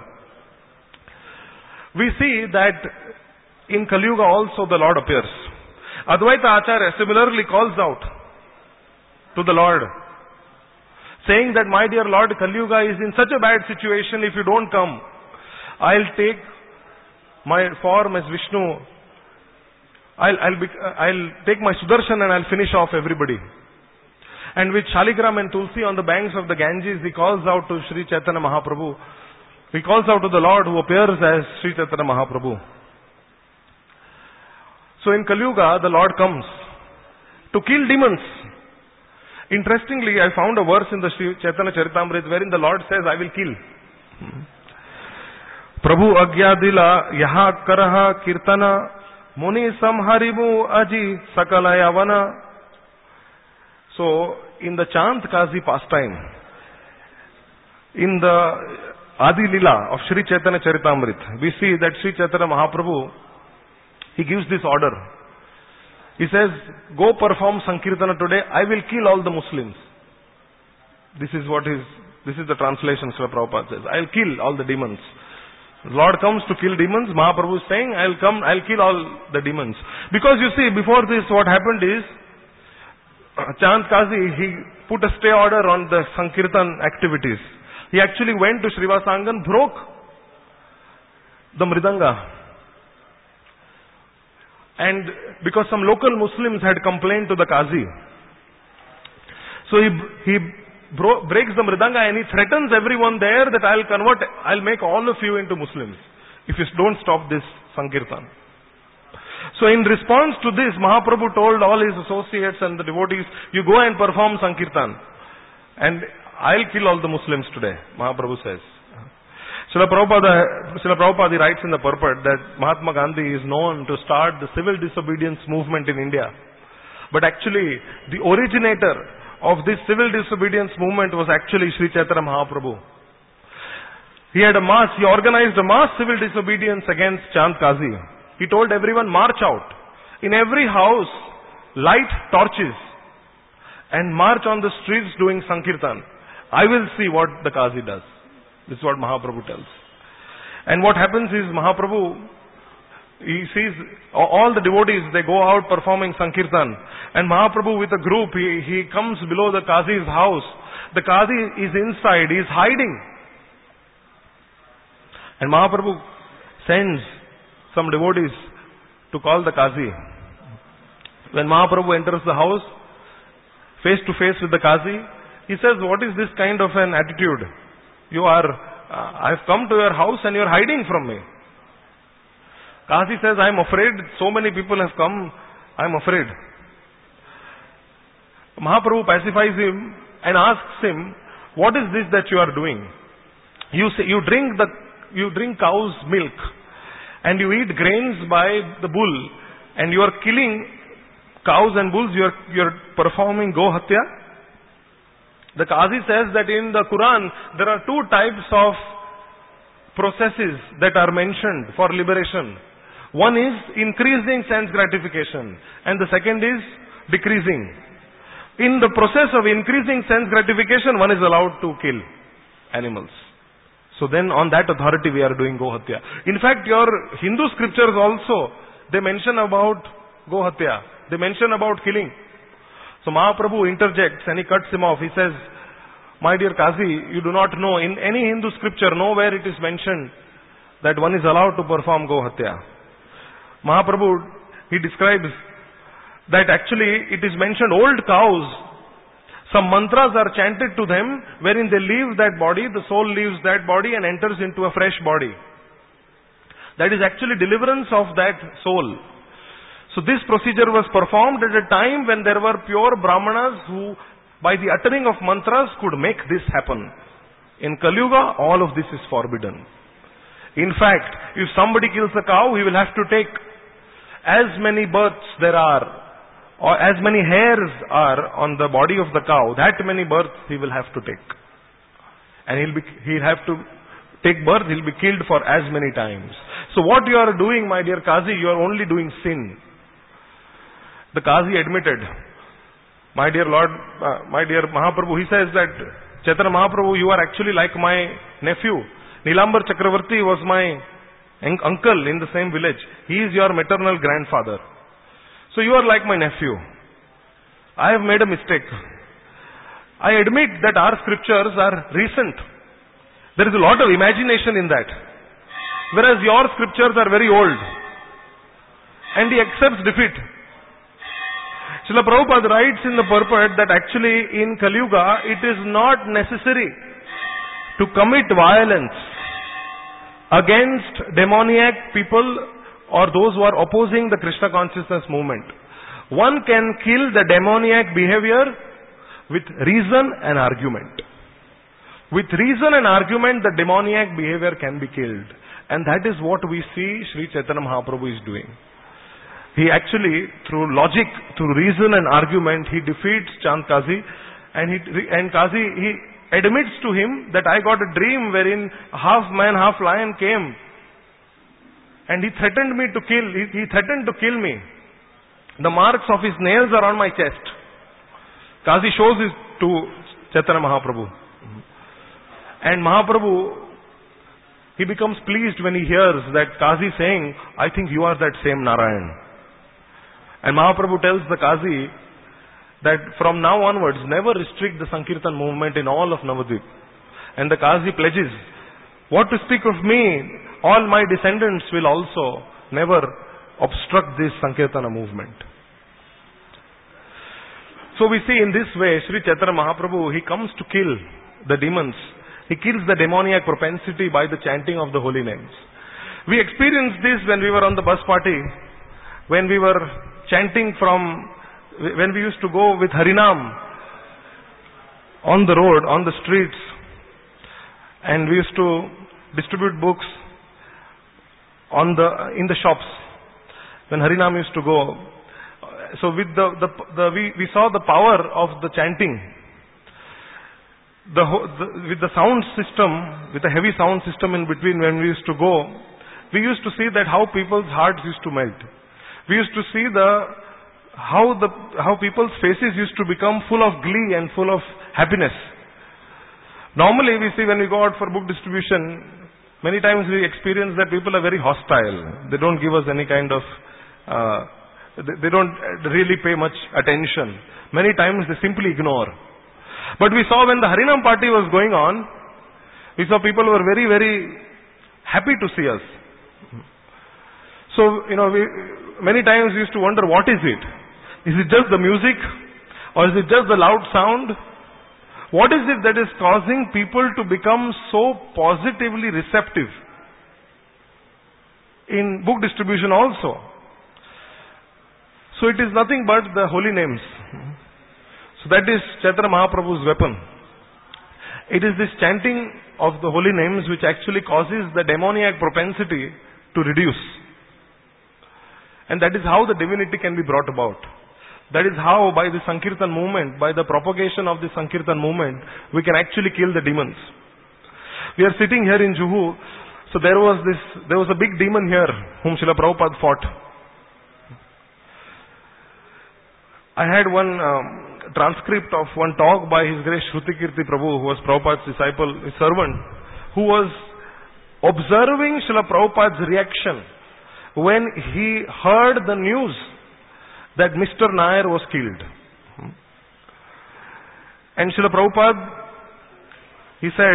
We see that in Kali Yuga also the Lord appears. Advaita Acharya similarly calls out to the Lord, saying that, my dear Lord, Kali Yuga is in such a bad situation, if you don't come, I'll take my form as Vishnu, I'll, I'll, be, I'll take my Sudarshan and I'll finish off everybody. And with Shaligram and Tulsi on the banks of the Ganges, he calls out to Sri Chaitanya Mahaprabhu. He calls out to the Lord who appears as Sri Chaitanya Mahaprabhu. So in Kali Yuga, the Lord comes to kill demons. Interestingly, I found a verse in the Sri Chaitanya Charitamrita wherein the Lord says, I will kill. Prabhu agya dila yaha karaha kirtana muni samharibu aji sakalayavana. So, in the Chant Kazi pastime, in the Adi Lila of Sri Chaitanya Charitamrita, we see that Sri Chaitanya Mahaprabhu, he gives this order. He says, go perform Sankirtana today, I will kill all the Muslims. This is what is, this is the translation Srila Prabhupada says. I will kill all the demons. The Lord comes to kill demons. Mahaprabhu is saying, I will come, I will kill all the demons. Because you see, before this what happened is, Chand Kazi, he put a stay order on the Sankirtan activities. He actually went to Srivasangan, broke the Mridanga. And because some local Muslims had complained to the Qazi. So he, he bro- breaks the Mridanga and he threatens everyone there that I'll convert, I'll make all of you into Muslims if you don't stop this Sankirtan. So in response to this, Mahaprabhu told all his associates and the devotees, you go and perform Sankirtan and I'll kill all the Muslims today, Mahaprabhu says. Srila Prabhupada, Srila Prabhupada writes in the purport that Mahatma Gandhi is known to start the civil disobedience movement in India. But actually, the originator of this civil disobedience movement was actually Sri Chaitanya Mahaprabhu. He had a mass, he organized a mass civil disobedience against Chand Kazi. He told everyone, march out. In every house, light torches and march on the streets doing Sankirtan. I will see what the Kazi does. This is what Mahaprabhu tells. And what happens is Mahaprabhu, he sees all the devotees, they go out performing Sankirtan. And Mahaprabhu with a group, he, he comes below the Qazi's house. The Qazi is inside, he is hiding. And Mahaprabhu sends some devotees to call the Qazi. When Mahaprabhu enters the house, face to face with the Qazi, he says, what is this kind of an attitude? You are, uh, I've come to your house and you're hiding from me. Qazi says, I'm afraid, so many people have come, I'm afraid. Mahaprabhu pacifies him and asks him, what is this that you are doing? You say, you drink the, you drink cow's milk and you eat grains by the bull and you are killing cows and bulls, you are, you are performing Go Hatya. The Qazi says that in the Quran, there are two types of processes that are mentioned for liberation. One is increasing sense gratification and the second is decreasing. In the process of increasing sense gratification, one is allowed to kill animals. So then on that authority we are doing Go Hatya. In fact, your Hindu scriptures also, they mention about Go Hatya. They mention about killing. So Mahaprabhu interjects and he cuts him off. He says, my dear Qazi, you do not know, in any Hindu scripture, nowhere it is mentioned that one is allowed to perform Go Hatya. Mahaprabhu, he describes that actually it is mentioned old cows, some mantras are chanted to them wherein they leave that body, the soul leaves that body and enters into a fresh body. That is actually deliverance of that soul. So this procedure was performed at a time when there were pure Brahmanas who, by the uttering of mantras, could make this happen. In Kali Yuga, all of this is forbidden. In fact, if somebody kills a cow, he will have to take as many births there are, or as many hairs are on the body of the cow, that many births he will have to take. And he'll be, he'll have to take birth, he'll be killed for as many times. So what you are doing, my dear Qazi, you are only doing sin. The Qazi admitted, my dear Lord, uh, my dear Mahaprabhu, he says that, Chaitanya Mahaprabhu, you are actually like my nephew. Nilambar Chakravarti was my uncle in the same village. He is your maternal grandfather. So you are like my nephew. I have made a mistake. I admit that our scriptures are recent. There is a lot of imagination in that. Whereas your scriptures are very old. And he accepts defeat. Srila Prabhupada writes in the purport that actually in Kali Yuga, it is not necessary to commit violence against demoniac people or those who are opposing the Krishna consciousness movement. One can kill the demoniac behavior with reason and argument. With reason and argument, the demoniac behavior can be killed. And that is what we see Sri Chaitanya Mahaprabhu is doing. He actually, through logic, through reason and argument, he defeats Chand Kazi, and he and Kazi, he admits to him that I got a dream wherein half man, half lion came, and he threatened me to kill, he, he threatened to kill me. The marks of his nails are on my chest. Kazi shows it to Chaitanya Mahaprabhu. And Mahaprabhu, he becomes pleased when he hears that Kazi saying, I think you are that same Narayan. And Mahaprabhu tells the Qazi that from now onwards, never restrict the Sankirtan movement in all of Navadvip. And the Qazi pledges, what to speak of me, all my descendants will also never obstruct this Sankirtana movement. So we see in this way, Sri Chaitanya Mahaprabhu, he comes to kill the demons. He kills the demoniac propensity by the chanting of the holy names. We experienced this when we were on the bus party, when we were chanting from, when we used to go with Harinam on the road, on the streets, and we used to distribute books on the, in the shops, when Harinam used to go. So with the, the, the we, we saw the power of the chanting. The, the, with the sound system, with a heavy sound system in between when we used to go, we used to see that how people's hearts used to melt. We used to see the, how the, how people's faces used to become full of glee and full of happiness. Normally we see when we go out for book distribution, many times we experience that people are very hostile. They don't give us any kind of, uh, they, they don't really pay much attention. Many times they simply ignore. But we saw when the Harinam party was going on, we saw people were very, very happy to see us. So, you know, we, many times we used to wonder, what is it? Is it just the music? Or is it just the loud sound? What is it that is causing people to become so positively receptive in book distribution also? So it is nothing but the holy names. So that is Chaitanya Mahaprabhu's weapon. It is this chanting of the holy names which actually causes the demoniac propensity to reduce. And that is how the divinity can be brought about. That is how, by the Sankirtan movement, by the propagation of the Sankirtan movement, we can actually kill the demons. We are sitting here in Juhu, so there was this, there was a big demon here whom Srila Prabhupada fought. I had one um, transcript of one talk by His Grace Shrutikirti Prabhu, who was Prabhupada's disciple, his servant, who was observing Srila Prabhupada's reaction when he heard the news that Mister Nair was killed. And Srila Prabhupada, he said,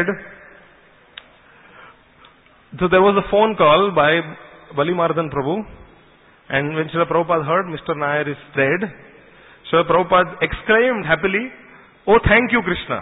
so there was a phone call by Balimardhan Prabhu, and when Srila Prabhupada heard Mister Nair is dead, Srila Prabhupada exclaimed happily, "Oh, thank you, Krishna."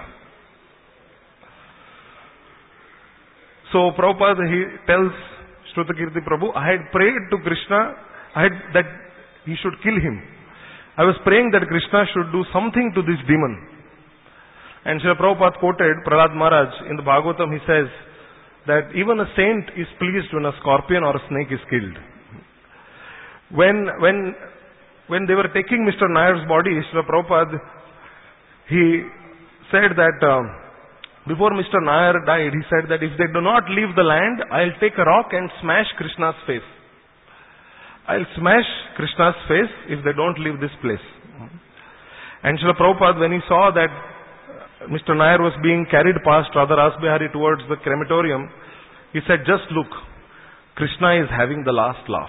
So Prabhupada, he tells Shrutakirti Prabhu, I had prayed to Krishna I had, that he should kill him. I was praying that Krishna should do something to this demon. And Srila Prabhupada quoted Prahlad Maharaj in the Bhagavatam. He says that even a saint is pleased when a scorpion or a snake is killed. When, when, when they were taking Mister Nair's body, Srila Prabhupada, he said that uh, before Mister Nair died, he said that if they do not leave the land, I'll take a rock and smash Krishna's face. I'll smash Krishna's face if they don't leave this place. And Srila Prabhupada, when he saw that Mister Nair was being carried past Radha Rasbihari towards the crematorium, he said, just look, Krishna is having the last laugh.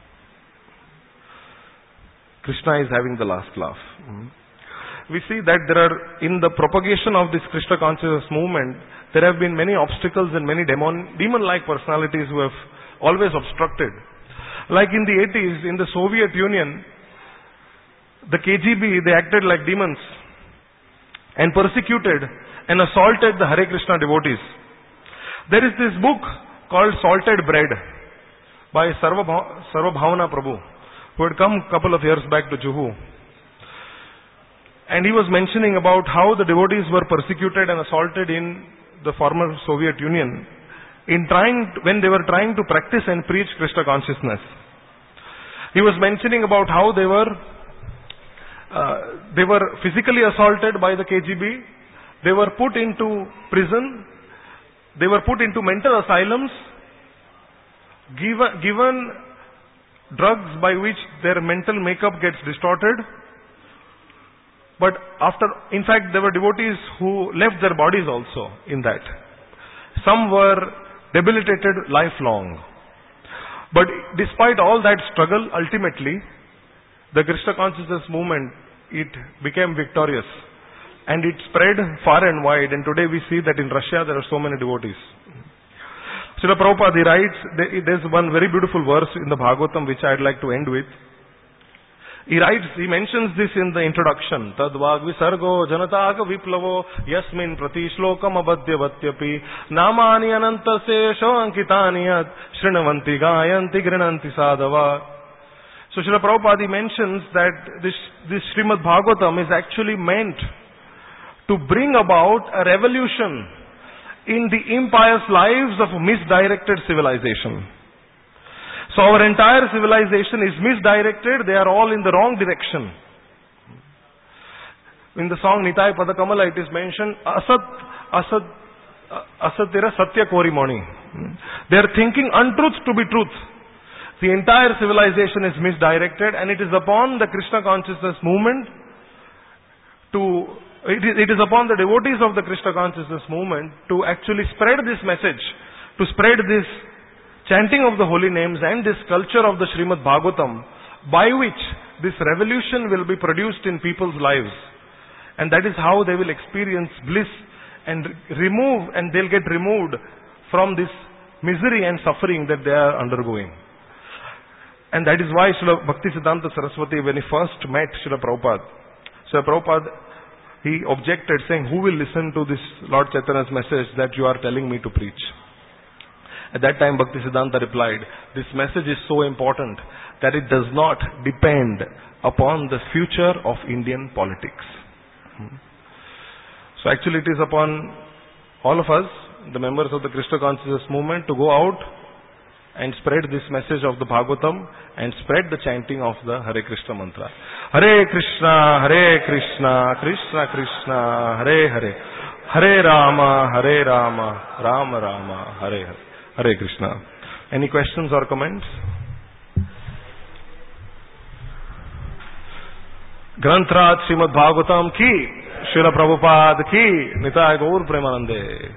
Krishna is having the last laugh. We see that there are, in the propagation of this Krishna consciousness movement, there have been many obstacles and many demon, demon-like personalities who have always obstructed. Like in the eighties, in the Soviet Union, the K G B, they acted like demons and persecuted and assaulted the Hare Krishna devotees. There is this book called Salted Bread by Sarvabhavana Prabhu, who had come a couple of years back to Juhu. And he was mentioning about how the devotees were persecuted and assaulted in the former Soviet Union in trying to, when they were trying to practice and preach Krishna consciousness. He was mentioning about how they were uh, they were physically assaulted by the K G B. They were put into prison. They were put into mental asylums, given, given drugs by which their mental makeup gets distorted. But after, in fact, there were devotees who left their bodies also in that. Some were debilitated lifelong. But despite all that struggle, ultimately, the Krishna consciousness movement it became victorious. And it spread far and wide, and today we see that in Russia there are so many devotees. Srila Prabhupada, he writes, there's one very beautiful verse in the Bhagavatam which I'd like to end with. He writes, he mentions this in the introduction. Tadvag visargo janataga viplavo yasmin prati shlokam abadhyavatyapi namani anantasesho ankitaniyat shrinavanti gayanti grinanti sadava. So Srila Prabhupada mentions that this, this Srimad Bhagavatam is actually meant to bring about a revolution in the impious lives of misdirected civilization. So our entire civilization is misdirected, they are all in the wrong direction. In the song Nitai Padakamala it is mentioned, Asat, Asat, Asatira Satya Korimoni. They are thinking untruth to be truth. The entire civilization is misdirected, and it is upon the Krishna consciousness movement to, it is, it is upon the devotees of the Krishna consciousness movement to actually spread this message, to spread this chanting of the holy names and this culture of the Srimad Bhagavatam, by which this revolution will be produced in people's lives. And that is how they will experience bliss and remove, and they'll get removed from this misery and suffering that they are undergoing. And that is why Srila Bhaktisiddhanta Saraswati, when he first met Srila Prabhupada, Srila Prabhupada, he objected saying, who will listen to this Lord Chaitanya's message that you are telling me to preach? At that time Bhaktisiddhanta replied, this message is so important that it does not depend upon the future of Indian politics. So actually it is upon all of us, the members of the Krishna consciousness movement, to go out and spread this message of the Bhagavatam and spread the chanting of the Hare Krishna mantra. Hare Krishna, Hare Krishna, Krishna Krishna, Hare Hare, Hare Rama, Hare Rama, Rama Rama, Hare Hare. Hare Krishna. Any questions or comments? Granthrat Srimad Bhagavatam ki, Srila Prabhupada ki, Nitai Gaur Premanande.